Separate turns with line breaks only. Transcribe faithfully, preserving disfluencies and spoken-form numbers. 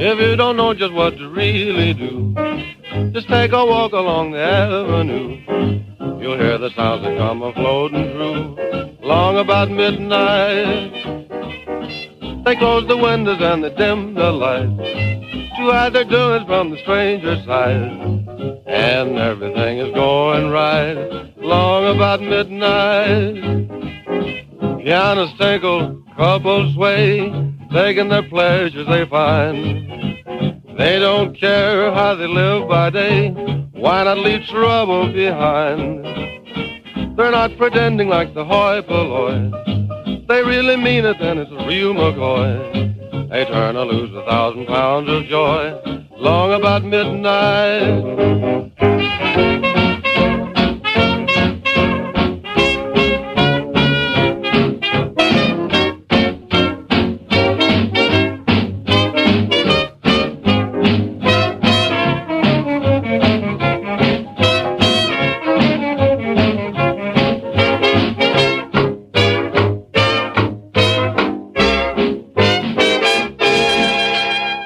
If you don't know just what to really do, just take a walk along the avenue. You'll hear the sounds that come a-floating through. Long about midnight, they close the windows and they dim the lights to hide their doings from the stranger's sight. And everything is going right long about midnight. Pianos tinkle, couples sway, taking their pleasures they find. They don't care how they live by day, why not leave trouble behind? They're not pretending like the hoi polloi. They really mean it, then it's a real McCoy. They turn or lose a thousand pounds of joy long about midnight.